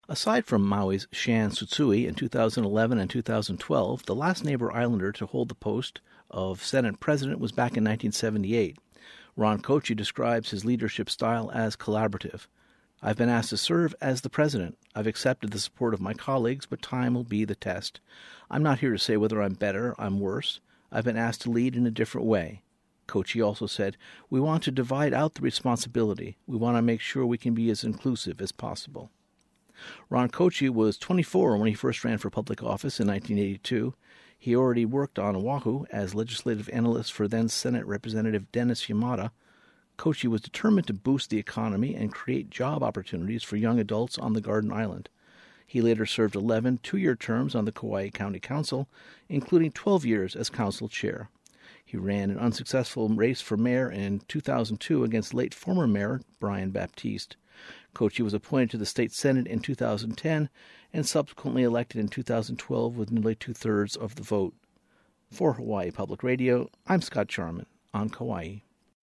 Aside from Maui's Shan Tsutsui in 2011 and 2012, the last neighbor islander to hold the post of Senate President was back in 1978. Ron Kochi describes his leadership style as collaborative. I've been asked to serve as the president. I've accepted the support of my colleagues, but time will be the test. I'm not here to say whether I'm better, I'm worse. I've been asked to lead in a different way. Kochi also said, we want to divide out the responsibility. We want to make sure we can be as inclusive as possible. Ron Kochi was 24 when he first ran for public office in 1982. He already worked on Oahu as legislative analyst for then Senate Representative Dennis Yamada. Kochi was determined to boost the economy and create job opportunities for young adults on the Garden Island. He later served 11 two-year terms on the Kauai County Council, including 12 years as council chair. He ran an unsuccessful race for mayor in 2002 against late former mayor Brian Baptiste. Kochi was appointed to the state senate in 2010 and subsequently elected in 2012 with nearly two-thirds of the vote. For Hawaii Public Radio, I'm Scott Charman on Kauai.